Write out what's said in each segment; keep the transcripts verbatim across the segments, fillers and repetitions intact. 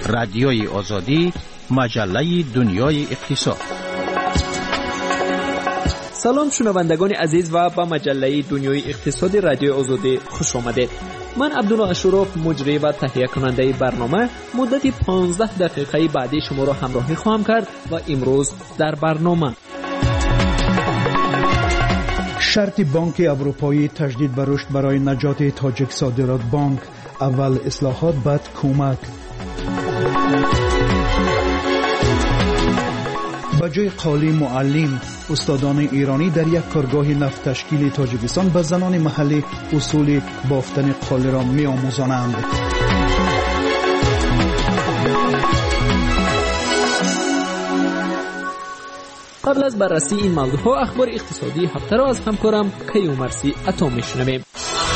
رادیوی آزادی، مجله دنیای اقتصاد. سلام شنوندگان عزیز و به مجله دنیای اقتصادی رادیو آزادی خوش آمدید. من عبدالله اشرف، مجری و تهیه کننده برنامه، مدت پانزده دقیقه بعدی شما را همراهی خواهم کرد و امروز در برنامه شرط بانک اروپایی تجدید به رشد برای نجات تاجیک صادرات بانک، اول اصلاحات بعد کمک. به جای قالی معلم، استادان ایرانی در یک کارگاه نفت تشکیل تاجیکستان به زنان محلی اصول بافتن قالی را می آموزانند. قبل از بررسی این موضوع ها اخبار اقتصادی هفته را از همکارم کیومرثی عطا میشنویم.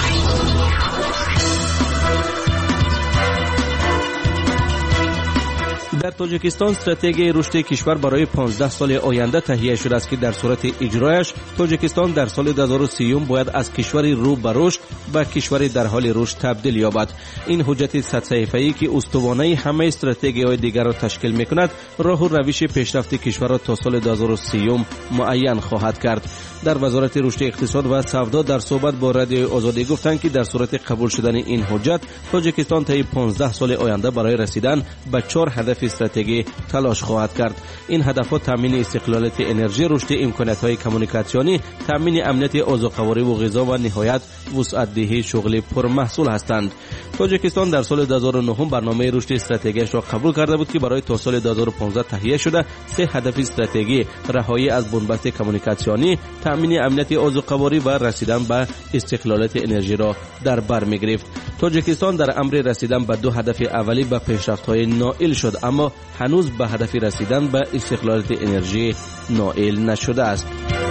در تاجیکستان استراتژی رشد کشور برای پانزده سال آینده تهیه شده است که در صورت اجرایش تاجیکستان در سال دو هزار و سی باید از کشوری رو به رشد به کشوری در حال رشد تبدیل یابد. این حجت صد صفحه‌ای که استوانه همه استراتژی‌های دیگر را تشکیل می‌کند، راه و روش پیشرفت کشور را تا سال دو هزار و سی معین خواهد کرد. در وزارت رشد اقتصاد و سودا در صحبت با رادیو آزادی گفتند که در صورت قبول شدن این حجت تاجیکستان طی پانزده سال آینده برای رسیدن به چهار هدف استراتژی تلاش خواهد کرد. این هدف‌ها تامین استقلالیت انرژی، رشد امکانات‌های کمیونیکاسیونی، تامین امنیت غذاخوری و غذا و نهایت وسعت دهی شغل پرمحصول هستند. تاجیکستان در سال دو هزار و نه برنامه رشد استراتژیش را قبول کرده بود که برای تا سال دو هزار و پانزده تهیه شده سه هدف استراتژی رهایی از بنبست کمیونیکاسیونی، تامین امنیت غذاخوری و رسیدن به استقلالیت انرژی را در بر می‌گرفت. تاجیکستان در امر رسیدن به دو هدف اولی به پیشرفت‌های نائل شد، اما هنوز به هدف رسیدن به استقلالیت انرژی نائل نشده است.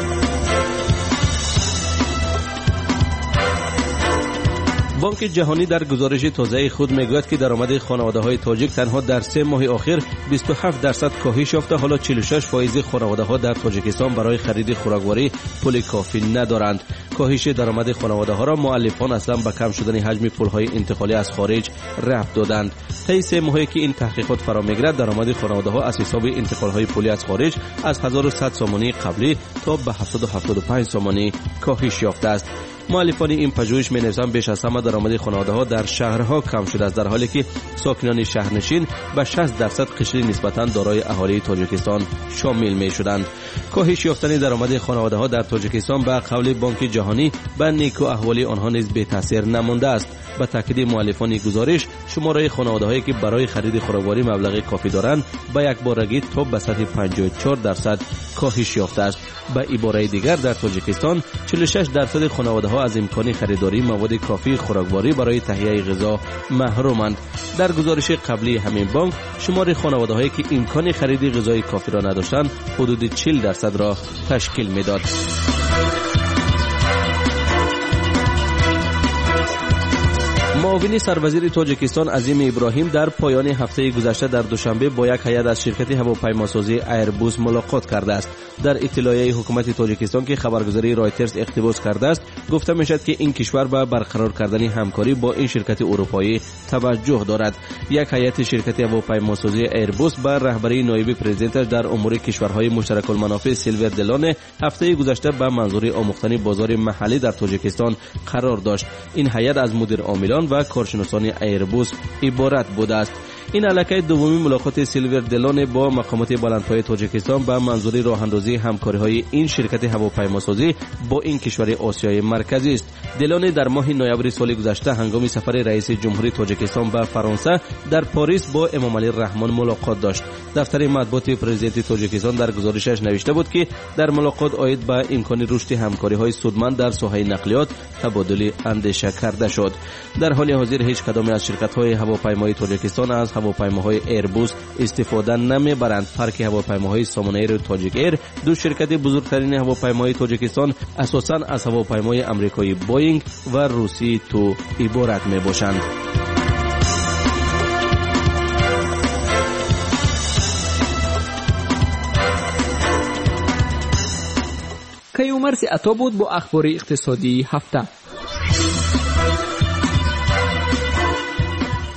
بانک جهانی در گزارش تازه خود میگوید که درآمد خانواده‌های تاجیک تنها در سه ماه اخیر بیست و هفت درصد کاهش یافته. حالا چهل و شش درصد خانواده‌ها در تاجیکستان برای خرید خوراکواری پول کافی ندارند. کاهش درآمد خانواده‌ها را مؤلفان اصلا به کم شدن حجم پول‌های انتقالی از خارج ربط دادند. طی سه ماهی که این تحقیقات فرا می‌گیرد، درآمد خانواده‌ها از حساب انتقال‌های پولی از خارج از هزار و صد سامانی قبلی تا به هفتصد و هفتاد و پنج سامانی کاهش یافته است. مؤلفان این پژوهش می‌نویسند بیش از همه درآمد خانواده‌ها در شهرها کم شده است، در حالی که ساکنان شهرنشین به شصت درصد قشری نسبتاً دارای اهالی تاجیکستان شامل می‌شدند. کاهش یافتن درآمد خانواده‌ها در تاجیکستان به قول بانک جهانی به نیکو احوال آنها نیز بی تاثیر نمانده است. به تاکید مؤلفان گزارش، شماره خانواده‌هایی که برای خرید خوراکواری مبلغ کافی دارند به یک بارگی تا به سطح پنجاه و چهار درصد کاهش یافته است. به عباره دیگر، در تاجیکستان چهل و شش درصد خانواده‌ها از امکان خریداری مواد کافی خوراکواری برای تهیه غذا محرومند. در گزارش قبلی همین بانک، شمار خانواده‌هایی که امکان خرید غذای کافی را نداشتند حدود چهل درصد را تشکیل می‌داد. معاون سروزیر تاجیکستان عظیم ابراهیم در پایان هفته گذشته در دوشنبه با یک هیئت از شرکت هواپیماسازی ایربوس ملاقات کرده است. در اطلاعیه حکومت تاجیکستان که خبرگزاری رایترز اقتباس کرده است، گفته میشد که این کشور به برقرار کردن همکاری با این شرکت اروپایی توجه دارد. یک هیئت شرکت هواپیماسازی ایربوس با رهبری نایب پرزیدنتش در امور کشورهای مشترک المنافع سیلور دلون هفته گذشته به منظور آموختن بازار محلی در تاجیکستان قرار داشت. این هیئت از مدیر عاملان و کارشناسان ایربوس عبارت بوده است. این علاقه دومی ملاقات سیلور دلون با مقامات بلندپایه تاجیکستان به منظور راه‌اندازی همکاری‌های این شرکت هواپیماسازی با این کشور آسیای مرکزی است. دلون در ماه نوامبر سال گذشته هنگام سفر رئیس جمهوری تاجیکستان به فرانسه در پاریس با امام علی رحمان ملاقات داشت. دفتر مطبوعات پرزیدنت تاجیکستان در گزارشش نوشته بود که در ملاقات آید به امکان رشد همکاری‌های سودمند در ساحه نقلیات تبادل اندیشه کرده شد. در حال حاضر هیچ کدام از شرکت‌های هواپیمایی تاجیکستان از هواپیماهای ایربوس استفاده نمیبرند. پارک هواپیماهای سامانایر تاجیک ایر، دو شرکت بزرگترین هواپیمای تاجیکستان، اساساً از هواپیمای آمریکایی بوئینگ و روسی تو عبارت میباشند. کیومرثی عطا بود با اخبار اقتصادی هفته.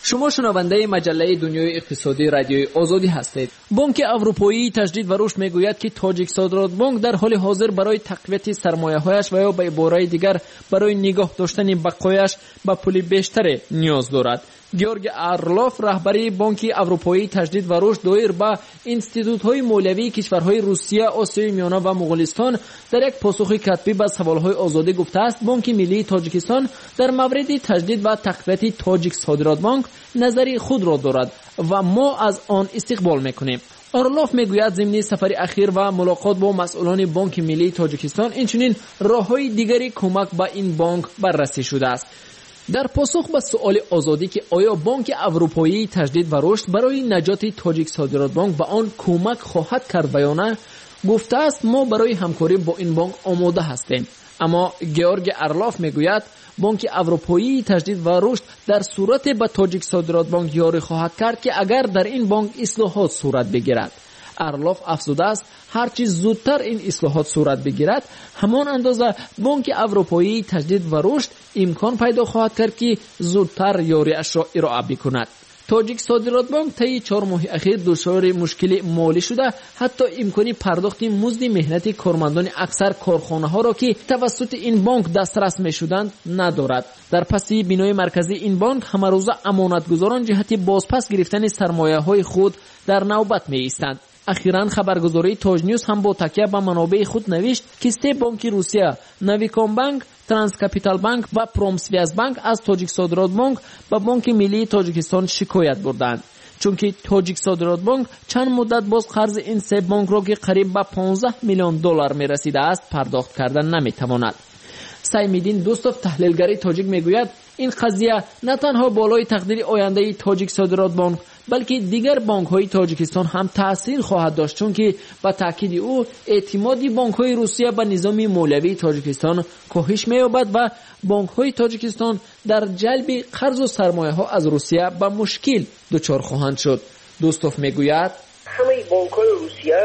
شما شنونده مجله دنیای اقتصادی رادیوی آزادی هستید. بانک اروپایی تجدید و رشد میگوید که تاجیک صادرات بانک در حال حاضر برای تقویت سرمایه‌هایش و یا به عبارت دیگر برای نگاه داشتن بقایش به پول بیشتر نیاز دارد. گیورگ ارلوف رهبری بانک اروپایی تجدید و رشد دایر به اینستیتوت‌های مالیوی کشورهای روسیه، آسیای میانه و مغولستان در یک پاسخ کتبی به سوال‌های آزادی گفته است بانک ملی تاجیکستان در مورد تجدید و تقویت تاجیک صادرات بانک نظری خود را دارد و ما از آن استقبال می‌کنیم. ارلوف میگوید ضمن سفر اخیر و ملاقات با مسئولان بانک ملی تاجیکستان اینچنین راه‌های دیگری کمک به این بانک بررسی شده است. در پاسخ به سؤال آزادی که آیا بانک اروپایی تجدید و رشد برای نجات تاجیک صادرات بانک به آن کمک خواهد کرد یا نه، گفته است ما برای همکاری با این بانک آماده هستیم. اما گیورگ ارلوف میگوید بانک اروپایی تجدید و رشد در صورت به تاجیک صادرات بانک یاری خواهد کرد که اگر در این بانک اصلاحات صورت بگیرد. ارلوف افزوده است هرچی زودتر این اصلاحات صورت بگیرد همان اندازه بانک اروپایی تجدید و رشد امکان پیدا خواهد کرد که زودتر یاریش را ارائه بکند. تاجیک صادرات بانک طی چهار ماه اخیر دچار مشکل مالی شده، حتی امکانی پرداخت مزد مهنت کارمندان اکثر کارخانه‌ها را که توسط این بانک دسترس می‌شدند ندارد. در پس بینای مرکزی این بانک همروزه امانتگزاران جهت بازپس گرفتن سرمایه‌های خود در نوبت می‌ایستند. اخیراً خبرگزاری تاج نیوز هم با تکیه به منابع خود نوشت که سه بانک روسیه، نویکام بانک، ترانس کپیتال بانک و پرومسویاز بانک از تاجیک صادرات بانک به بانک ملی تاجیکستان شکایت بردند، چون که تاجیک صادرات بانک چند مدت باز قرض این سه بانک را که قریب به پانزده میلیون دلار میرسیده است پرداخت کردن نمیتواند. سیمدین دوستوف تحلیلگری تاجیک میگوید این قضیه نه تنها بالای تقدیر آینده تاجیک صادرات بانک بلکه دیگر بانک‌های تاجیکستان هم تأثیر خواهد داشت، چون که با تاکید او اعتماد بانک‌های روسیه به نظام مالیوی تاجیکستان کاهش می‌یابد و بانک‌های تاجیکستان در جلب قرض و سرمایه‌ها از روسیه به مشکل دچار خواهند شد. دوستوف میگوید همه بانک‌های روسیه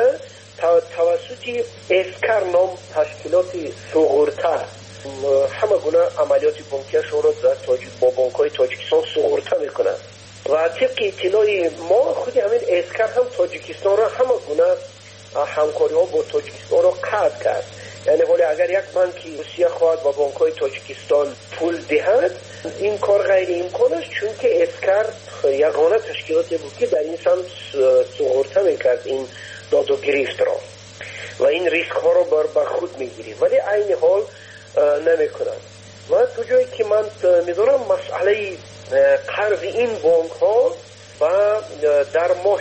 توسط اسکر نام تشکیلات سوغورتا همه گونه عملیات بانکیشون را در تاجیک با بانک‌های تاجیکستان سوغورتا میکنند و طبق اطلاع ما خود همین اسکر هم تاجیکستان را همه گونه همکاری ها با تاجیکستان را قطع کرد. یعنی حالا اگر یک بانکی روسیه خواهد با بانک‌های تاجیکستان پول دهد این کار غیر امکان است، چون که اسکر یگانه تشکیلاتی بود که در این سمت سوغورتا میکرد این داد و گرفت را و این ریسک ها را بر, بر خود میگیری، ولی عین حال نمی کنند. و تو جایی که من میدونم مسئله قرض این بانک ها و در ماه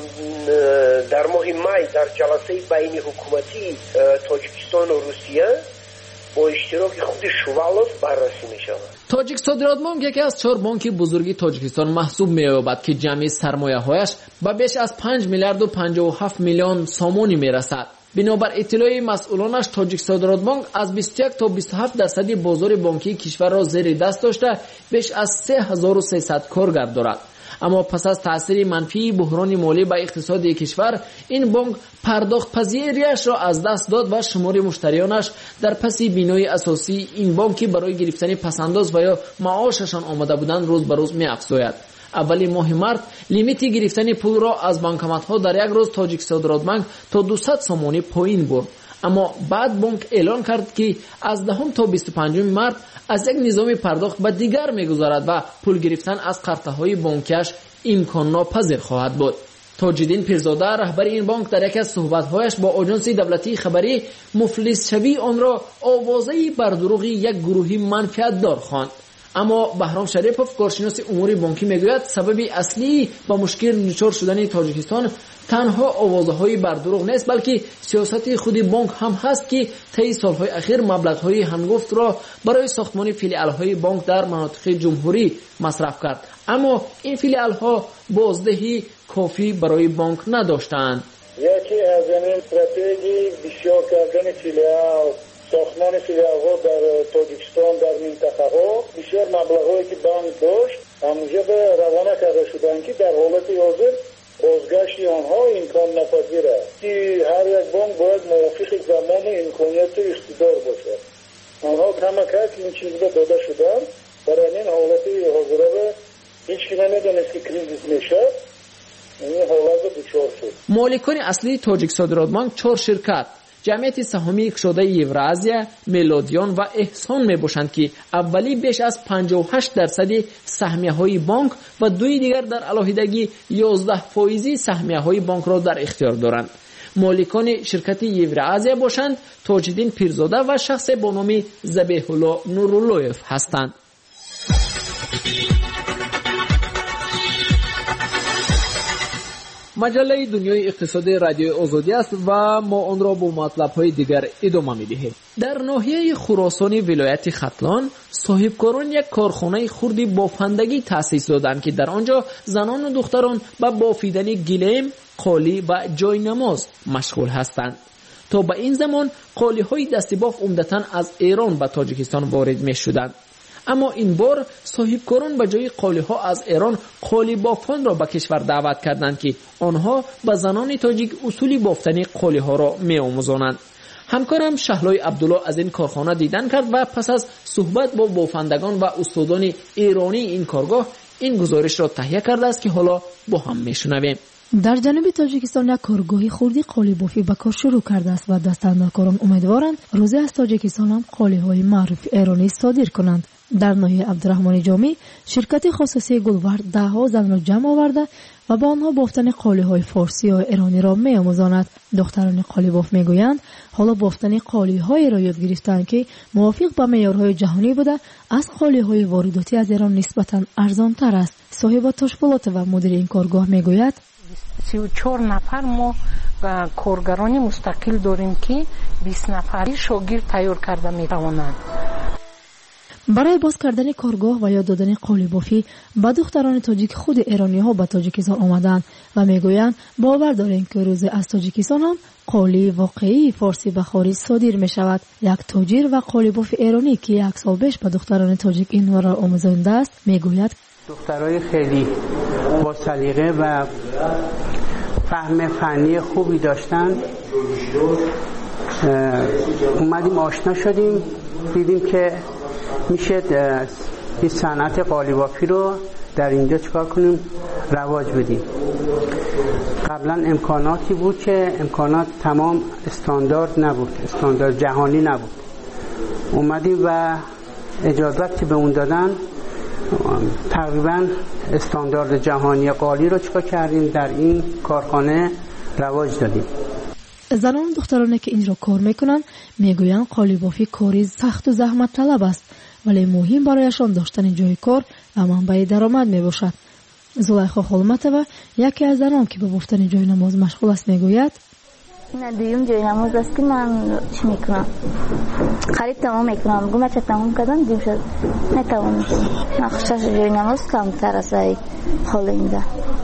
در ماه می در جلسه بین حکومتی تاجیکستان و روسیه با اشتراک خود شوالوف بررسی می شود. تاجیک صادرات بانک یکی از چهار بانک بزرگی تاجیکستان محسوب می یابد که جمعی سرمایه هایش به بیش از پنج میلیارد و پنجاه و هفت میلیون سامانی می رسد. بنابر اطلاع مسئولانش تاجیک صادرات بانک از بیست و یک تا بیست و هفت درصد بازار بانکی کشور را زیر دست داشته بیش از سه هزار و سیصد کارگر دارد. اما پس از تاثیر منفی بحران مالی به اقتصاد کشور این بانک پرداخت پذیریش را از دست داد و شمار مشتریانش در پس بینای اساسی این بانکی برای گرفتن پسنداز و یا معاششان آمده بودند روز به روز می افزاید. اولی ماه مارت لیمیت گرفتن پول را از بانکمات ها در یک روز تاجیک صادرات بانک تا دویست سامانی پایین برد، اما بعد بانک اعلان کرد که از دهم تا بیست و پنجم مارت از یک نظام پرداخت به دیگر میگذارد و پول گرفتن از قرطه های بانکیش امکان ناپذیر خواهد بود. تاجدین پیرزاده رهبر این بانک در یک از صحبت‌هایش با آژانس دولتی خبری مفلس شوی آن را آوازه بر دروغ یک گروهی منفعت دار خواند. اما بهرام شریفوف کارشناس امور بانکی میگوید سبب اصلی با مشکل دچار شدن تاجیکستان تنها آوازهای بر دروغ نیست، بلکه سیاست خود بانک هم هست که طی سالهای اخیر مبلغ‌های هنگفت را برای ساختمان فیلیال‌های بانک در مناطق جمهوری مصرف کرد، اما این فیلیال‌ها بازدهی کافی برای بانک نداشتند. یکی از این استراتژی بسیار کردن فیلیال ساختمان فیلیال‌ها در تاجیکستان در منطقه ها بسیار مبلغ‌هایی که بانک داشت همونجا به روانه کرده شدن که در حالت حاضر بازگشت آنها امکان ناپذیر است که هر یک بانک باید موافق زمان امکانیت و اقتدار باشد. آنها کمک کرد که این چیز را داده شدن برای این حالت حاضره هیچ که نمیدونه نمیدونست که کریزیس میشه، این حالت رو دچار شد. مالکان اصلی تاجیک صادرات بانک چهار شرکت جمعیت سهامی کشاده یوراسیا، ملودیان و احسان می باشند که اولی بیش از پنجاه و هشت درصد سهمیه های بانک و دوی دیگر در علاهیدگی یازده فایزی سهمیه های بانک را در اختیار دارند. مالکان شرکت یوراسیا باشند تاج‌الدین پیرزاده و شخص با نام ذبیح الله نوراللهیف هستند. مجله دنیای اقتصادی رادیو آزادی است و ما آن را با مطلب‌های دیگر ادامه می‌دهیم. در ناحیه خراسان ولایت ختلان صاحبکاران یک کارخانه خردی بافندگی تأسیس دادند که در آنجا زنان و دختران به بافیدن گلیم، قالی و جاینماز مشغول هستند. تا به این زمان قالی‌های دستی باف عمدتاً از ایران به تاجیکستان وارد می‌شدند. اما این بار صاحبکاران به جای قالی‌ها از ایران قالی بافان را به کشور دعوت کردند که آنها به زنان تاجیک اصول بافتن قالی‌ها را می‌آموزانند. همکارم شهلای عبدالله از این کارخانه دیدن کرد و پس از صحبت با بافندگان و استادان ایرانی این کارگاه این گزارش را تهیه کرده است که حالا با هم می‌شنویم. در جنوب تاجیکستان یک کارگاهی خردی قالی بافی به کار شروع کرده است و دستاندرکاران امیدوارند روزی از تاجیکستان هم قالی‌های معروف ایرانی صادر کنند. در ناحیه عبدالرحمن جامی شرکت خصوصی گلورد ده ها زن را جمع آورده و با آنها بافتن قالی‌های فارسی و ایرانی را می‌آموزاند. دختران قالی باف می‌گویند حالا بافتن قالی‌های را یاد گرفتند که موافق با معیارهای جهانی بوده از قالی‌های وارداتی از ایران نسبتاً ارزان‌تر است. صاحب تاشپولات و مدیر این کارگاه می‌گوید سی و چهار نفر ما کارگران مستقل داریم که بیست نفری شاگرد تیار کرده می‌توانند. برای باز کردن کارگاه و یاد دادن قالی بافی به دختران تاجیک خود ایرانی ها به تاجیکستان آمدند و میگویند باور داریم که روز از تاجیکستان هم قالی واقعی فارسی به خارج صادر می شود. یک تاجر و قالی باف ایرانی که یک سال پیش به دختران تاجیک این را آموزانده است میگوید دخترای خیلی با سلیقه و فهم فنی خوبی داشتند. اومدیم آشنا شدیم، دیدیم که میشه این صنعت قالی بافی رو در اینجا چکار کنیم رواج بدیم. قبلا امکاناتی بود که امکانات تمام استاندارد نبود، استاندارد جهانی نبود. اومدیم و اجازت که به اون دادن تقریبا استاندارد جهانی قالی رو چکار کردیم در این کارخانه رواج دادیم. زنان و دخترانی که اینجا کار میکنن میگویند قالی بافی کاری سخت و زحمت طلب است ولی مهم برایشان داشتن جای کار و منبع درآمد میباشد. زلیخا خولمتова یکی از زنان که به بافتن جای نماز مشغول است میگوید این دویم جای نماز است که من چی میکنم خرید تمام میکنم گم چه تمام کردم دیم شد نتوانم نقشش جای نماز کمتر است حال اینجا.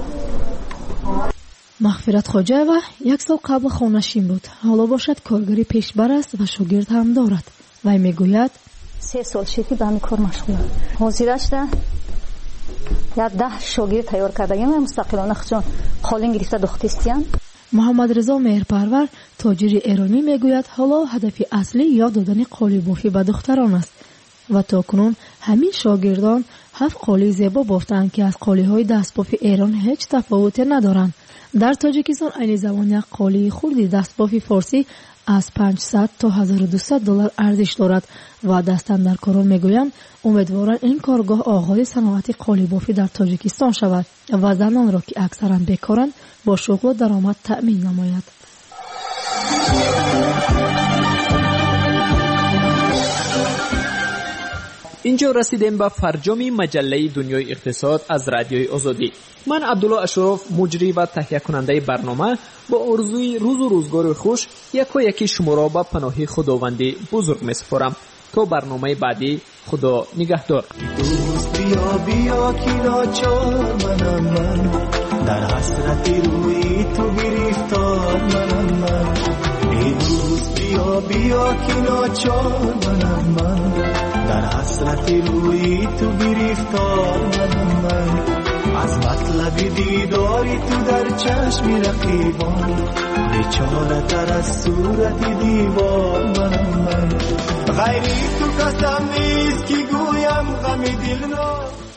مغفرت خواجه‌وا یک سال قبل خانه‌شین بود. حالا باشد کارگری پیشبر است و شاگرد هم دارد. وی میگوید سه سال شدی به همین کار مشغولم. حاضرش ده یا ده شاگرد تیار کردیم مستقلانه خودشون قالین گرفته دختستیان. محمد رضا مهرپرور تاجر ایرانی میگوید حالا هدف اصلی یاد دادن قالی بافی به دختران است و تاکنون همین شاگردان هفت قالی زیبا بافتند که از قالی‌های دستبافی ایران هیچ تفاوتی ندارند. در تاجیکستان این زمان یک قالی خردی دستبافی فارسی از پانصد تا هزار و دویست دلار ارزش دارد و دستاندرکاران میگویند امیدوارند این کارگاه آغاز صنعت قالی بافی در تاجیکستان شود و زنان را که اکثرا بیکارند با شغل و درآمد تأمین نماید. اینجا رسیدیم به فرجام مجله دنیای اقتصاد از رادیوی آزادی. من عبدالله اشرف مجری و تهیه کننده برنامه با آرزوی روز و روزگار خوش یکا یکی شما را به پناه خداوندی بزرگ می‌سپارم. تا برنامه بعدی خدا نگهدار. دوست بیا بیا کی ناچار منم من در حسرتی روی تو گرفتار منم من ای دوست بیا بیا کی ناچار منم من در حسرتی روی تو گرفتار منم من از مطلب دیداری تو در چشم رقیبان بیچاره تر از صورت دیوار منم من غیری تو قسم نیست که گویم غم دل را